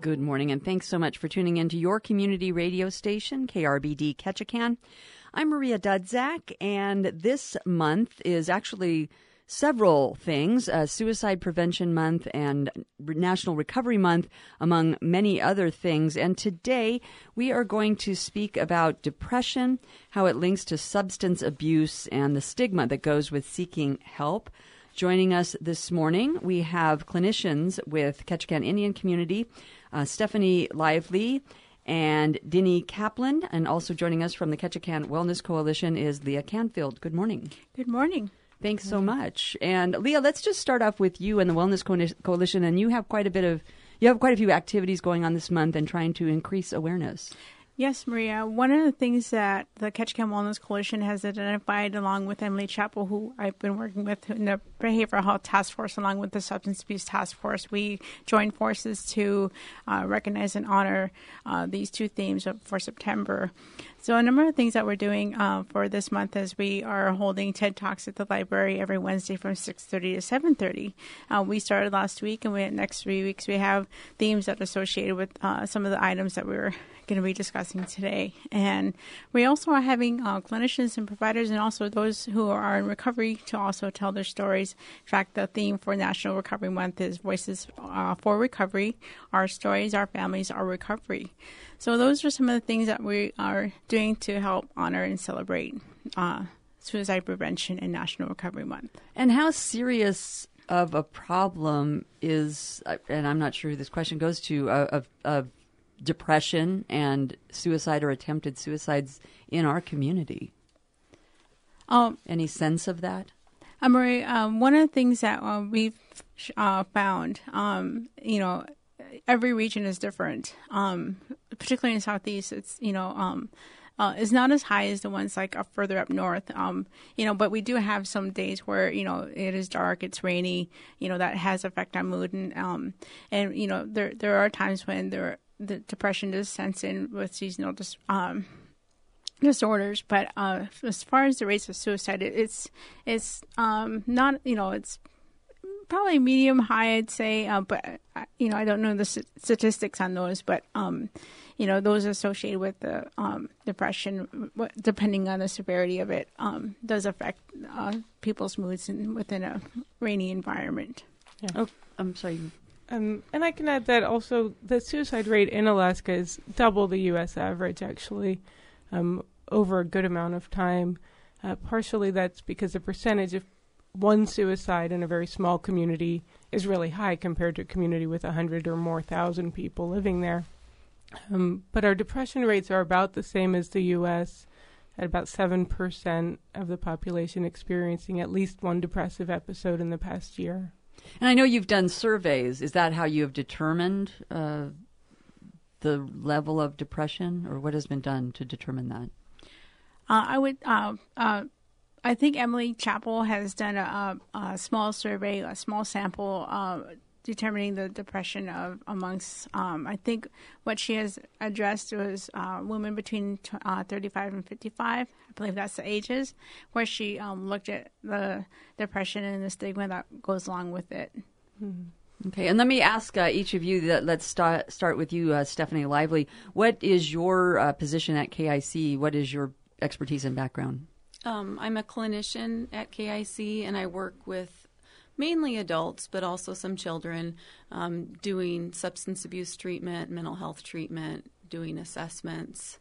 Good morning, and thanks so much for tuning in to your community radio station, KRBD Ketchikan. I'm Maria Dudzak, and this month is actually several things, Suicide Prevention Month and National Recovery Month, among many other things. And today we are going to speak about depression, how it links to substance abuse, and the stigma that goes with seeking help. Joining us this morning, we have clinicians with Ketchikan Indian Community, Stephanie Lively and Dinny Kaplan. And also joining us from the Ketchikan Wellness Coalition is Leah Canfield. Good morning. Good morning. Thanks so much. And Leah, let's just start off with you and the Wellness Coalition. And you have quite a few activities going on this month and trying to increase awareness. Yes, Maria. One of the things that the Ketchikan Wellness Coalition has identified, along with Emily Chappell, who I've been working with in the Behavioral Health Task Force, along with the Substance Abuse Task Force, we joined forces to recognize and honor these two themes for September. So a number of things that we're doing for this month is we are holding TED Talks at the library every Wednesday from 6:30 to 7:30. We started last week, and next 3 weeks we have themes that are associated with some of the items that we're going to be discussing today. And we also are having clinicians and providers and also those who are in recovery to also tell their stories. In fact, the theme for National Recovery Month is Voices for Recovery, Our Stories, Our Families, Our Recovery. So those are some of the things that we are doing to help honor and celebrate suicide prevention in National Recovery Month. And how serious of a problem is, and I'm not sure who this question goes to, of depression and suicide or attempted suicides in our community? Any sense of that? Marie, one of the things that we've found, every region is different. Particularly in Southeast, it's is not as high as the ones like further up north. But we do have some days where it is dark, it's rainy. That has effect on mood, and there are times when the depression does sense in with seasonal disorders. But as far as the rates of suicide, it's not, it's probably medium high, I'd say. But I don't know the statistics on those, but those associated with the depression, depending on the severity of it, does affect people's moods within a rainy environment. Yeah. Oh, I'm sorry. And I can add that also the suicide rate in Alaska is double the U.S. average, actually, over a good amount of time. Partially that's because the percentage of one suicide in a very small community is really high compared to a community with 100 or more thousand people living there. But our depression rates are about the same as the U.S., at about 7% of the population experiencing at least one depressive episode in the past year. And I know you've done surveys. Is that how you have determined the level of depression, or what has been done to determine that? I think Emily Chappell has done a small survey, a small sample, determining the depression amongst, I think what she has addressed was women between 35 and 55. I believe that's the ages, where she looked at the depression and the stigma that goes along with it. Mm-hmm. Okay, and let me ask each of you, let's start with you, Stephanie Lively. What is your position at KIC? What is your expertise and background? I'm a clinician at KIC, and I work with mainly adults, but also some children, doing substance abuse treatment, mental health treatment, doing assessments,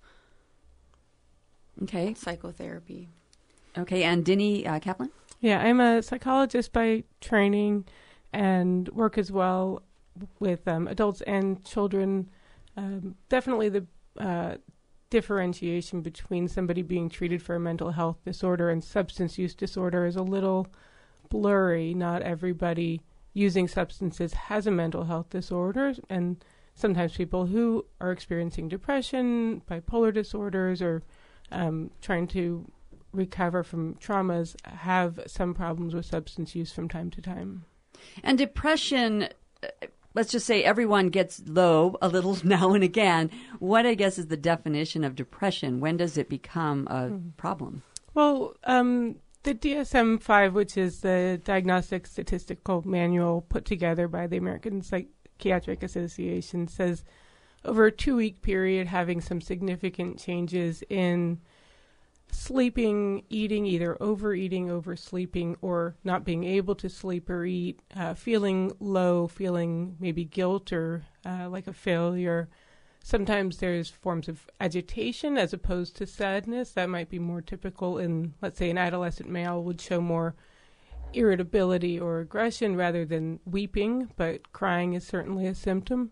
okay, psychotherapy. Okay, and Dinny Kaplan? Yeah, I'm a psychologist by training and work as well with adults and children. Definitely the differentiation between somebody being treated for a mental health disorder and substance use disorder is a little blurry. Not everybody using substances has a mental health disorder, and sometimes people who are experiencing depression, bipolar disorders, or trying to recover from traumas have some problems with substance use from time to time. And depression, let's just say everyone gets low a little now and again. What, I guess, is the definition of depression? When does it become a problem? Well, the DSM-5, which is the Diagnostic Statistical Manual put together by the American Psychiatric Association, says over a 2-week period, having some significant changes in sleeping, eating, either overeating, oversleeping, or not being able to sleep or eat, feeling low, feeling maybe guilt or like a failure. Sometimes there's forms of agitation as opposed to sadness. That might be more typical in, let's say, an adolescent male would show more irritability or aggression rather than weeping, but crying is certainly a symptom.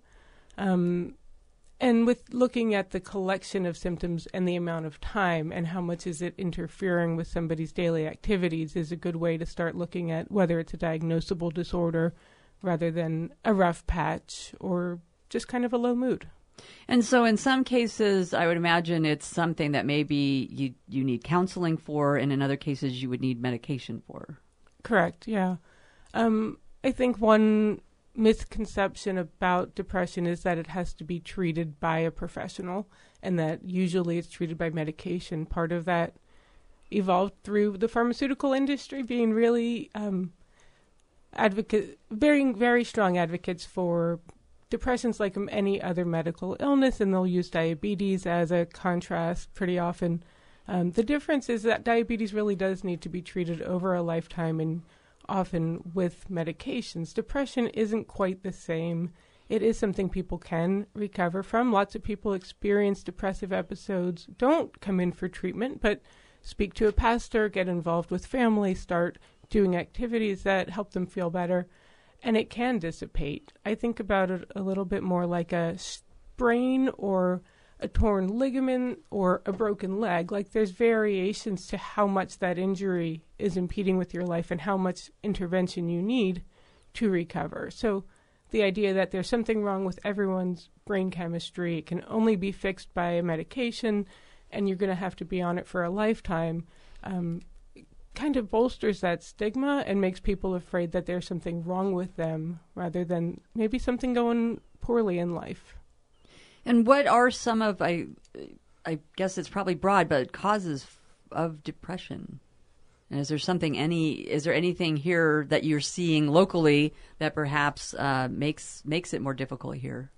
And with looking at the collection of symptoms and the amount of time and how much is it interfering with somebody's daily activities is a good way to start looking at whether it's a diagnosable disorder rather than a rough patch or just kind of a low mood. And so in some cases, I would imagine it's something that maybe you need counseling for, and in other cases you would need medication for. Correct, yeah. I think one misconception about depression is that it has to be treated by a professional, and that usually it's treated by medication. Part of that evolved through the pharmaceutical industry being really very, very strong advocates for depression's like any other medical illness, and they'll use diabetes as a contrast pretty often. The difference is that diabetes really does need to be treated over a lifetime and often with medications. Depression isn't quite the same. It is something people can recover from. Lots of people experience depressive episodes, don't come in for treatment, but speak to a pastor, get involved with family, start doing activities that help them feel better, and it can dissipate. I think about it a little bit more like a sprain or a torn ligament or a broken leg. Like there's variations to how much that injury is impeding with your life and how much intervention you need to recover. So the idea that there's something wrong with everyone's brain chemistry, it can only be fixed by a medication and you're going to have to be on it for a lifetime, kind of bolsters that stigma and makes people afraid that there's something wrong with them rather than maybe something going poorly in life. And what are some of, I guess it's probably broad, but causes of depression? And is there anything here that you're seeing locally that perhaps makes it more difficult here?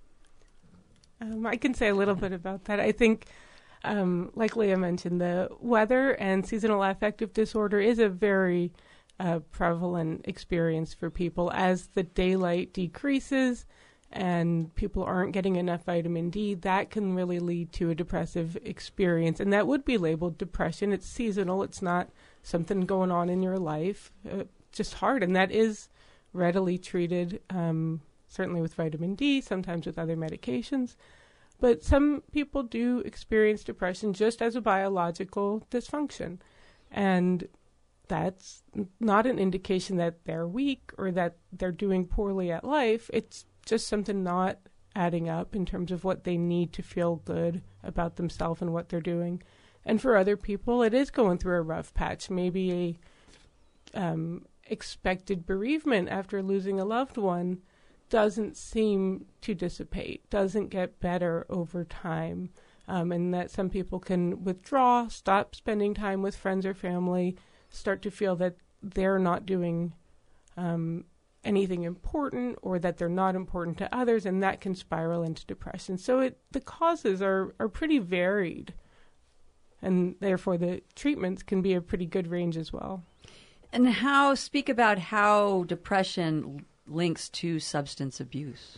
I can say a little bit about that. I think, like Leah mentioned, the weather and seasonal affective disorder is a very prevalent experience for people. As the daylight decreases and people aren't getting enough vitamin D, that can really lead to a depressive experience. And that would be labeled depression. It's seasonal. It's not something going on in your life. Just hard. And that is readily treated, certainly with vitamin D, sometimes with other medications. But some people do experience depression just as a biological dysfunction. And that's not an indication that they're weak or that they're doing poorly at life. It's just something not adding up in terms of what they need to feel good about themselves and what they're doing. And for other people, it is going through a rough patch, maybe a expected bereavement after losing a loved one doesn't seem to dissipate, doesn't get better over time, and that some people can withdraw, stop spending time with friends or family, start to feel that they're not doing anything important or that they're not important to others, and that can spiral into depression. So the causes are pretty varied, and therefore the treatments can be a pretty good range as well. And speak about how depression links to substance abuse.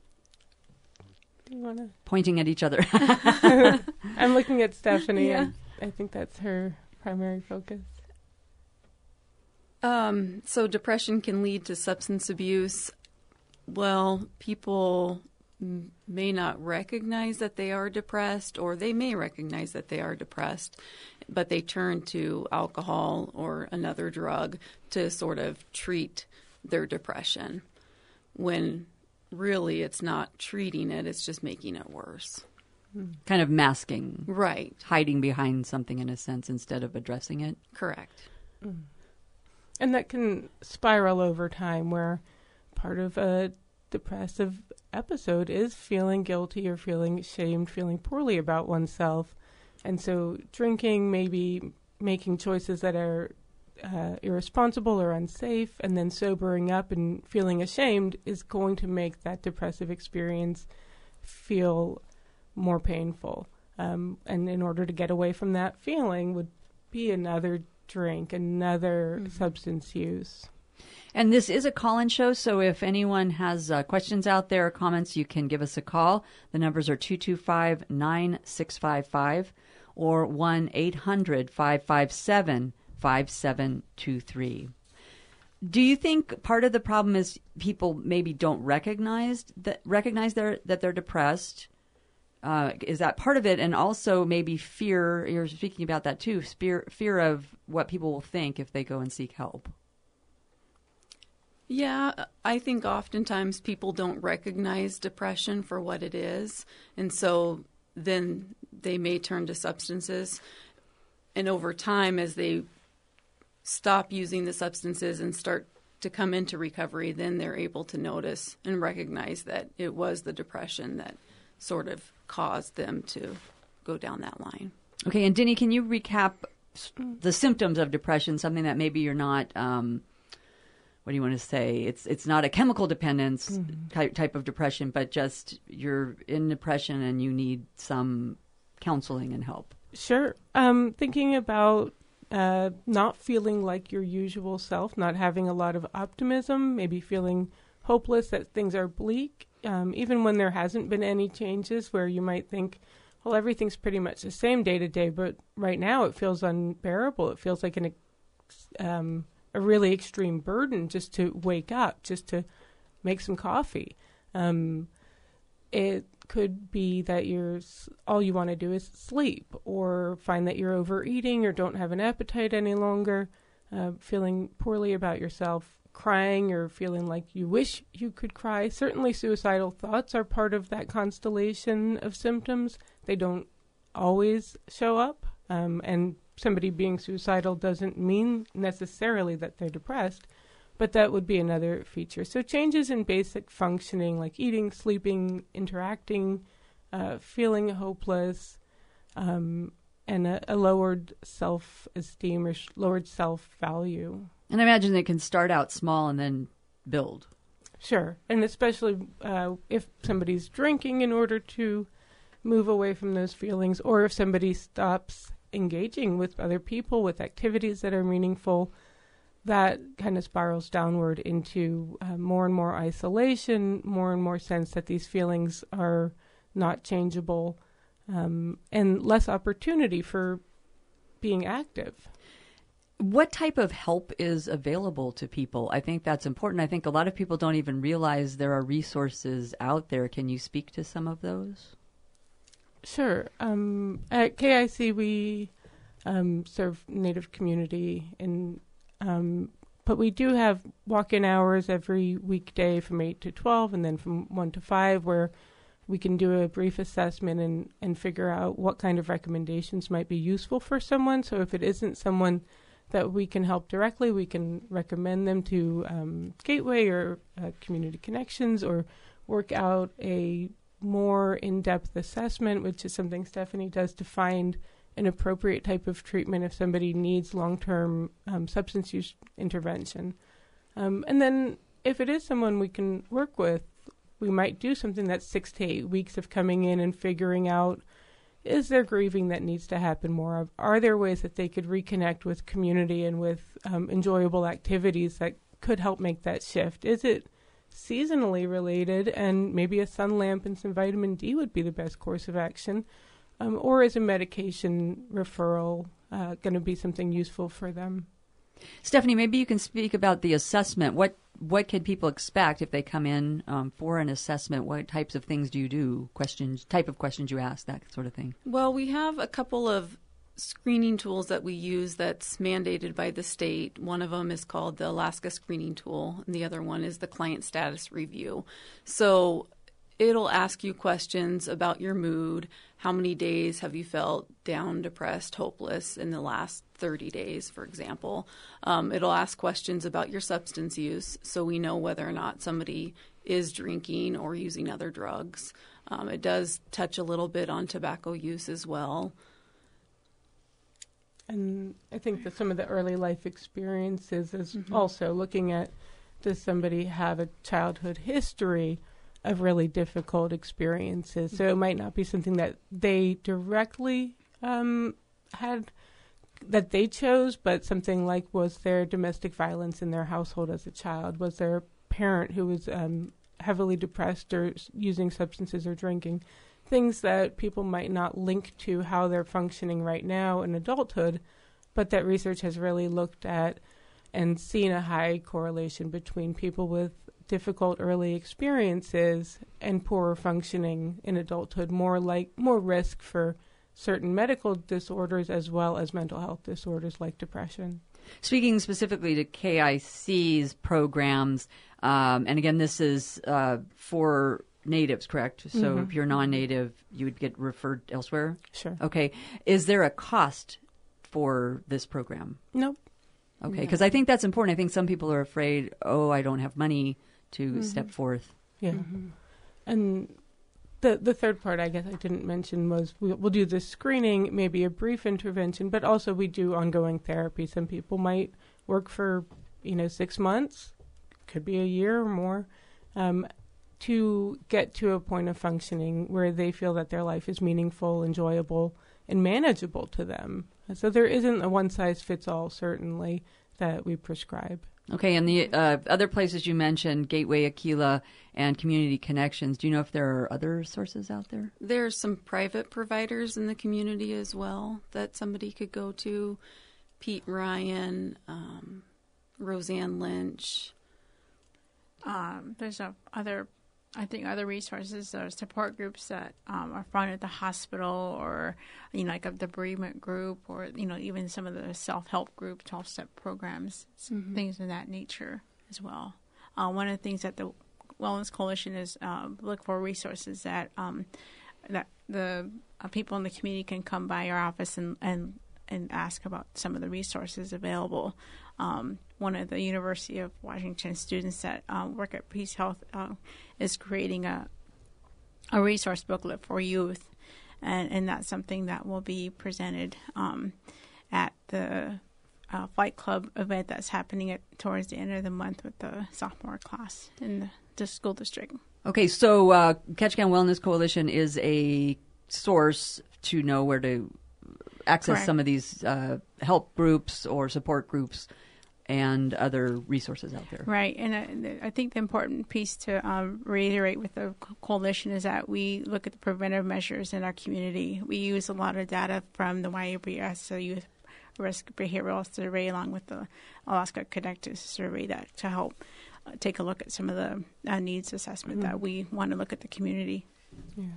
Do you want to? Pointing at each other. I'm looking at Stephanie, yeah. and I think that's her primary focus. So depression can lead to substance abuse. Well, people may not recognize that they are depressed, or they may recognize that they are depressed, but they turn to alcohol or another drug to sort of treat their depression, when really it's not treating it, it's just making it worse. Kind of masking. Right. Hiding behind something in a sense instead of addressing it. Correct. And that can spiral over time, where part of a depressive episode is feeling guilty or feeling shamed, feeling poorly about oneself. And so drinking, maybe making choices that are irresponsible or unsafe, and then sobering up and feeling ashamed is going to make that depressive experience feel more painful. And in order to get away from that feeling would be another drink, another substance use. And this is a call-in show, so if anyone has questions out there or comments, you can give us a call. The numbers are 225-9655 or 1-800-557-5723. Do you think part of the problem is people maybe don't recognize that they're depressed? Is that part of it? And also maybe fear, you're speaking about that too, fear of what people will think if they go and seek help. Yeah, I think oftentimes people don't recognize depression for what it is. And so then they may turn to substances. And over time, as they stop using the substances and start to come into recovery, then they're able to notice and recognize that it was the depression that sort of caused them to go down that line. Okay, and Denny, can you recap the symptoms of depression, something that maybe you're not, what do you want to say? It's not a chemical dependence type of depression, but just you're in depression and you need some counseling and help. Sure. Thinking about not feeling like your usual self, not having a lot of optimism, maybe feeling hopeless that things are bleak, even when there hasn't been any changes, where you might think, well, everything's pretty much the same day to day, but right now it feels unbearable. It feels like a really extreme burden just to wake up, just to make some coffee. It could be that all you want to do is sleep, or find that you're overeating or don't have an appetite any longer, feeling poorly about yourself, crying or feeling like you wish you could cry. Certainly suicidal thoughts are part of that constellation of symptoms. They don't always show up, and somebody being suicidal doesn't mean necessarily that they're depressed, but that would be another feature. So changes in basic functioning like eating, sleeping, interacting, feeling hopeless, and a lowered self-esteem or lowered self-value. And I imagine it can start out small and then build. Sure, and especially if somebody's drinking in order to move away from those feelings, or if somebody stops engaging with other people, with activities that are meaningful, that kind of spirals downward into more and more isolation, more and more sense that these feelings are not changeable, and less opportunity for being active. What type of help is available to people? I think that's important. I think a lot of people don't even realize there are resources out there. Can you speak to some of those? Sure. At KIC, we serve Native community, but we do have walk-in hours every weekday from 8 to 12 and then from 1 to 5, where we can do a brief assessment and figure out what kind of recommendations might be useful for someone. So if it isn't someone that we can help directly, we can recommend them to Gateway or Community Connections, or work out a more in-depth assessment, which is something Stephanie does to find an appropriate type of treatment if somebody needs long-term substance use intervention. And then if it is someone we can work with, we might do something that's 6 to 8 weeks of coming in and figuring out, is there grieving that needs to happen more of? Are there ways that they could reconnect with community and with enjoyable activities that could help make that shift? Is it seasonally related, and maybe a sun lamp and some vitamin D would be the best course of action? Or is a medication referral going to be something useful for them? Stephanie, maybe you can speak about the assessment. What can people expect if they come in for an assessment? What types of things do you do? Type of questions you ask, that sort of thing. Well, we have a couple of screening tools that we use that's mandated by the state. One of them is called the Alaska Screening Tool, and the other one is the Client Status Review. So it'll ask you questions about your mood. How many days have you felt down, depressed, hopeless in the last 30 days, for example? It'll ask questions about your substance use, so we know whether or not somebody is drinking or using other drugs. It does touch a little bit on tobacco use as well. And I think that some of the early life experiences is also looking at, does somebody have a childhood history of really difficult experiences? So it might not be something that they directly had, that they chose, but something like, was there domestic violence in their household as a child? Was there a parent who was heavily depressed or using substances or drinking? Things that people might not link to how they're functioning right now in adulthood, but that research has really looked at and seen a high correlation between people with difficult early experiences and poorer functioning in adulthood, more risk for certain medical disorders as well as mental health disorders like depression. Speaking specifically to KIC's programs, and again, this is for natives, correct? So if you're non-native, you would get referred elsewhere? Sure. Okay. Is there a cost for this program? Nope. Okay, because I think that's important. I think some people are afraid, I don't have money to step forth. Yeah. And the third part, I guess I didn't mention, was we'll do the screening, maybe a brief intervention, but also we do ongoing therapy. Some people might work for, 6 months, could be a year or more, to get to a point of functioning where they feel that their life is meaningful, enjoyable, and manageable to them. So there isn't a one-size-fits-all, certainly, that we prescribe. Okay, and the other places you mentioned, Gateway, Aquila, and Community Connections, do you know if there are other sources out there? There's some private providers in the community as well that somebody could go to. Pete Ryan, Roseanne Lynch. There's other resources or support groups that are found at the hospital, or like of the bereavement group, or even some of the self-help group 12-step programs, things of that nature as well. One of the things that the Wellness Coalition is look for resources that the people in the community can come by our office and ask about some of the resources available. One of the University of Washington students that work at Peace Health is creating a resource booklet for youth, and that's something that will be presented at the Flight Club event that's happening towards the end of the month with the sophomore class in the school district. Okay, so Ketchikan Wellness Coalition is a source to know where to access Correct. Some of these help groups or support groups and other resources out there. Right, and I think the important piece to reiterate with the coalition is that we look at the preventive measures in our community. We use a lot of data from the YABS, the Youth Risk Behavioral Survey, along with the Alaska Connected Survey, that to help take a look at some of the needs assessment that we want to look at the community. Yeah.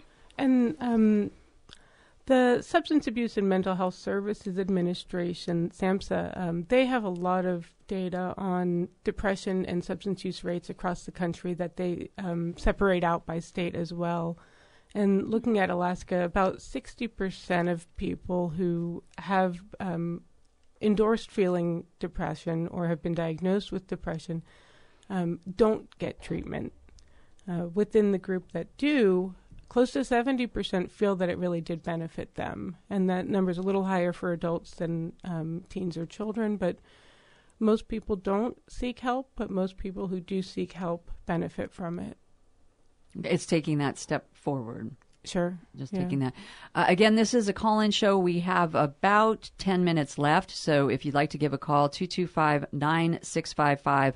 And the Substance Abuse and Mental Health Services Administration, SAMHSA, they have a lot of data on depression and substance use rates across the country that they separate out by state as well. And looking at Alaska, about 60% of people who have endorsed feeling depression or have been diagnosed with depression don't get treatment. Within the group that do, close to 70% feel that it really did benefit them. And that number is a little higher for adults than teens or children, but most people don't seek help, but most people who do seek help benefit from it. It's taking that step forward. Sure. Just taking that. Again, this is a call-in show. We have about 10 minutes left, so if you'd like to give a call, 225-9655,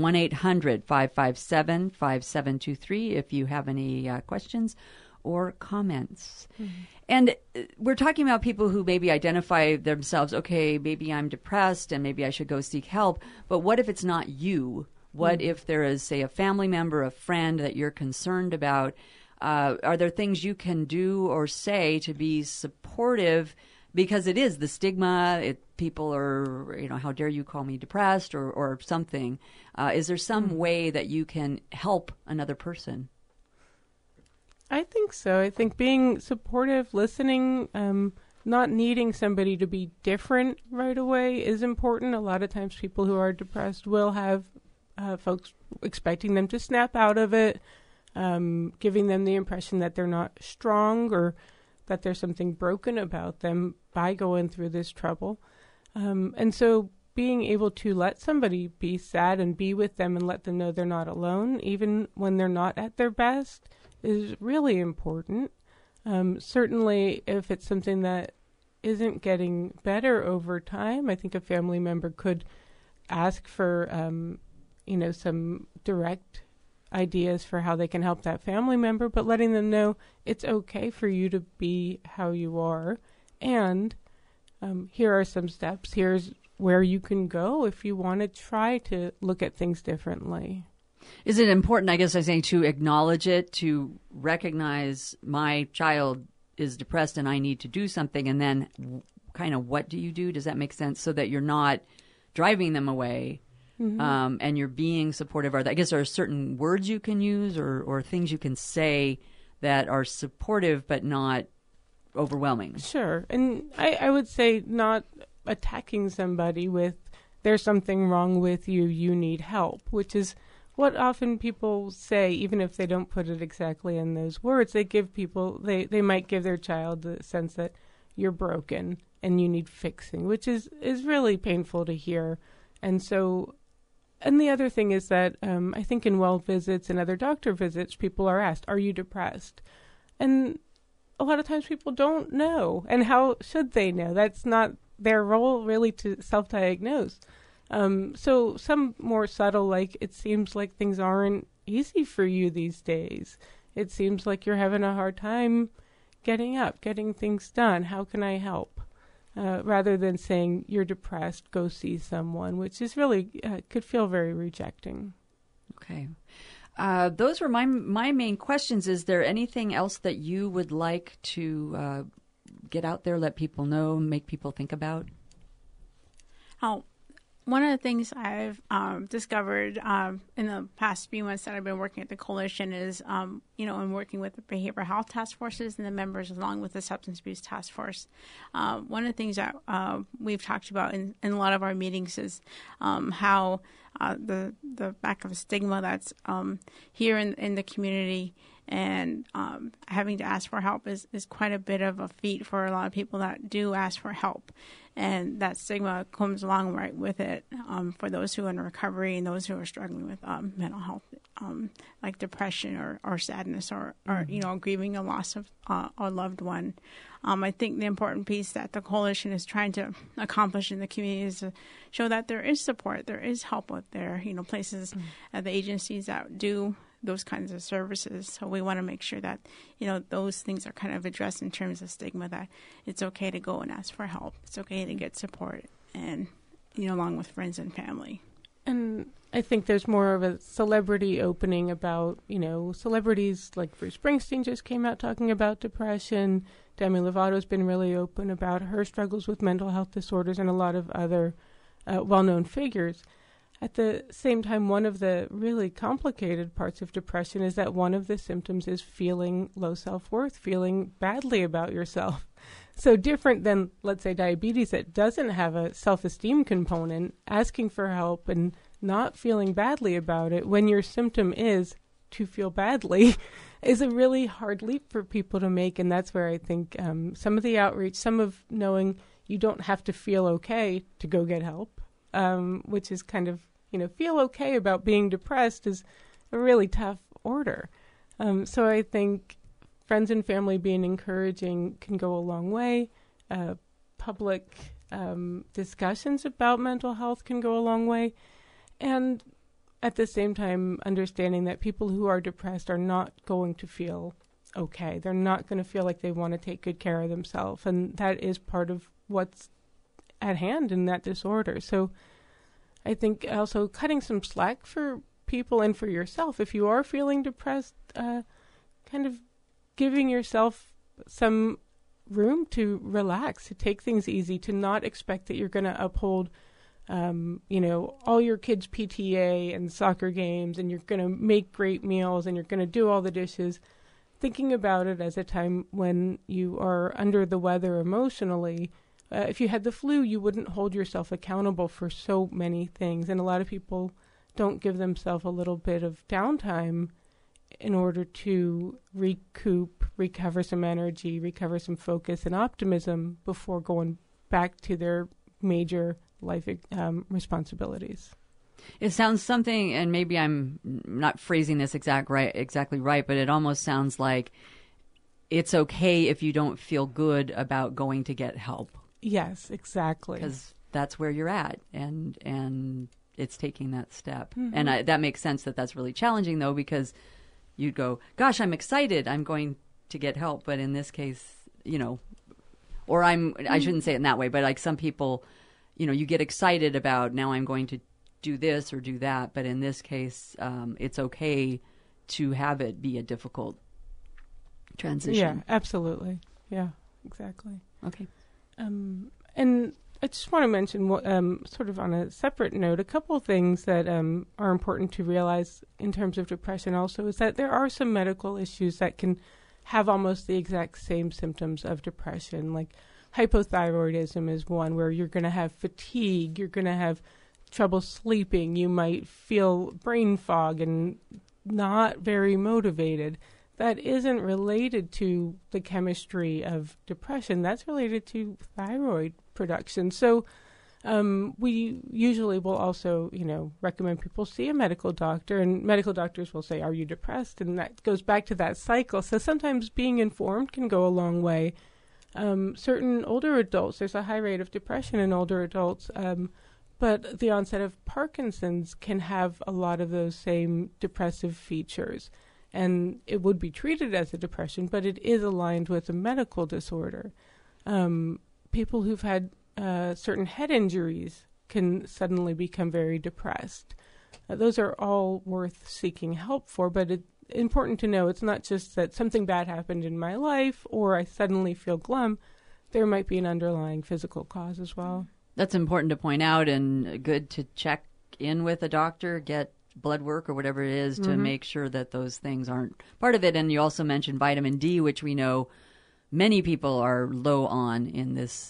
1-800-557-5723 if you have any questions or comments. And we're talking about people who maybe identify themselves, okay, maybe I'm depressed and maybe I should go seek help, but what if it's not you? What if there is, say, a family member, a friend that you're concerned about? Are there things you can do or say to be supportive? Because it is the stigma. People are, how dare you call me depressed or something. Is there some way that you can help another person? I think so. I think being supportive, listening, not needing somebody to be different right away is important. A lot of times people who are depressed will have folks expecting them to snap out of it, giving them the impression that they're not strong or that there's something broken about them by going through this trouble. And so being able to let somebody be sad and be with them and let them know they're not alone, even when they're not at their best, is really important. Certainly, if it's something that isn't getting better over time, I think a family member could ask for, some direct ideas for how they can help that family member, but letting them know it's okay for you to be how you are. And here are some steps. Here's where you can go if you want to try to look at things differently. Is it important, I guess I'm saying, to acknowledge it, to recognize my child is depressed and I need to do something, and then kind of what do you do? Does that make sense? So that you're not driving them away, and you're being supportive. I guess there are certain words you can use or things you can say that are supportive but not overwhelming. Sure. And I would say not attacking somebody with, there's something wrong with you, you need help, which is what often people say, even if they don't put it exactly in those words. They give people, they might give their child the sense that you're broken and you need fixing, which is really painful to hear. And so, and the other thing is that I think in well visits and other doctor visits, people are asked, are you depressed? And a lot of times people don't know. And how should they know? That's not their role really to self-diagnose. So some more subtle, like, it seems like things aren't easy for you these days. It seems like you're having a hard time getting up, getting things done. How can I help? Rather than saying you're depressed, go see someone, which is really, could feel very rejecting. Okay. Those were my main questions. Is there anything else that you would like to get out there, let people know, make people think about? Oh, one of the things I've discovered in the past few months that I've been working at the coalition is, in working with the behavioral health task forces and the members along with the substance abuse task force. One of the things that we've talked about in a lot of our meetings is how the lack of stigma that's here in the community, and having to ask for help is quite a bit of a feat for a lot of people that do ask for help. And that stigma comes along right with it for those who are in recovery and those who are struggling with mental health, like depression or sadness or grieving a loss of a loved one. I think the important piece that the coalition is trying to accomplish in the community is to show that there is support, there is help out there, places at the agencies that do those kinds of services. So we want to make sure that, those things are kind of addressed in terms of stigma, that it's okay to go and ask for help. It's okay to get support and, along with friends and family. And I think there's more of a celebrity opening about, celebrities like Bruce Springsteen just came out talking about depression. Demi Lovato's been really open about her struggles with mental health disorders, and a lot of other well-known figures. At the same time, one of the really complicated parts of depression is that one of the symptoms is feeling low self-worth, feeling badly about yourself. So different than, let's say, diabetes that doesn't have a self-esteem component, asking for help and not feeling badly about it when your symptom is to feel badly is a really hard leap for people to make. And that's where I think some of the outreach, some of knowing you don't have to feel okay to go get help, which is kind of, feel okay about being depressed is a really tough order. So I think friends and family being encouraging can go a long way. Public discussions about mental health can go a long way. And at the same time, understanding that people who are depressed are not going to feel okay. They're not going to feel like they want to take good care of themselves. And that is part of what's at hand in that disorder. So I think also cutting some slack for people and for yourself. If you are feeling depressed, kind of giving yourself some room to relax, to take things easy, to not expect that you're going to uphold, all your kids' PTA and soccer games, and you're going to make great meals, and you're going to do all the dishes. Thinking about it as a time when you are under the weather emotionally. If you had the flu, you wouldn't hold yourself accountable for so many things. And a lot of people don't give themselves a little bit of downtime in order to recover some energy, recover some focus and optimism before going back to their major life responsibilities. It sounds something, and maybe I'm not phrasing this exactly right, but it almost sounds like it's okay if you don't feel good about going to get help. Yes, exactly. Because that's where you're at, and it's taking that step. Mm-hmm. And that makes sense that's really challenging, though, because you'd go, gosh, I'm excited, I'm going to get help. But in this case, or I shouldn't say it in that way, but like some people, you get excited about, now I'm going to do this or do that. But in this case, it's okay to have it be a difficult transition. Yeah, absolutely. Yeah, exactly. Okay. And I just want to mention, sort of on a separate note, a couple of things that are important to realize in terms of depression also is that there are some medical issues that can have almost the exact same symptoms of depression. Like hypothyroidism is one where you're going to have fatigue, you're going to have trouble sleeping, you might feel brain fog and not very motivated. That isn't related to the chemistry of depression. That's related to thyroid production. So we usually will also, recommend people see a medical doctor, and medical doctors will say, are you depressed? And that goes back to that cycle. So sometimes being informed can go a long way. Certain older adults, there's a high rate of depression in older adults, but the onset of Parkinson's can have a lot of those same depressive features. And it would be treated as a depression, but it is aligned with a medical disorder. People who've had certain head injuries can suddenly become very depressed. Those are all worth seeking help for, but it's important to know it's not just that something bad happened in my life or I suddenly feel glum. There might be an underlying physical cause as well. That's important to point out, and good to check in with a doctor, get blood work or whatever it is to make sure that those things aren't part of it. And you also mentioned vitamin D, which we know many people are low on in this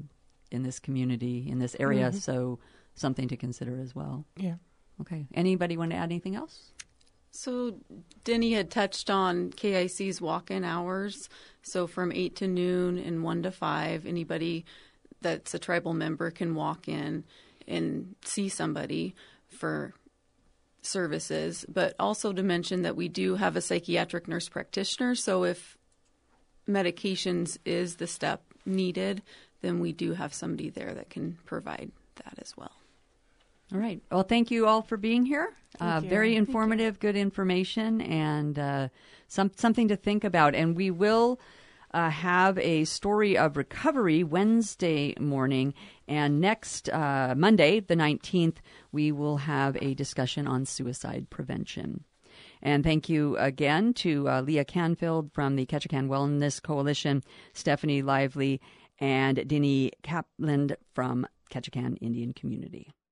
community, in this area. So something to consider as well. Yeah. Okay. Anybody want to add anything else? So Denny had touched on KIC's walk-in hours. So from 8 to noon and 1 to 5, anybody that's a tribal member can walk in and see somebody for services, but also to mention that we do have a psychiatric nurse practitioner. So if medications is the step needed, then we do have somebody there that can provide that as well. All right. Well, thank you all for being here. Very informative, good information, and something to think about. And we will have a story of recovery Wednesday morning. And next Monday, the 19th, we will have a discussion on suicide prevention. And thank you again to Leah Canfield from the Ketchikan Wellness Coalition, Stephanie Lively, and Denny Kaplan from Ketchikan Indian Community.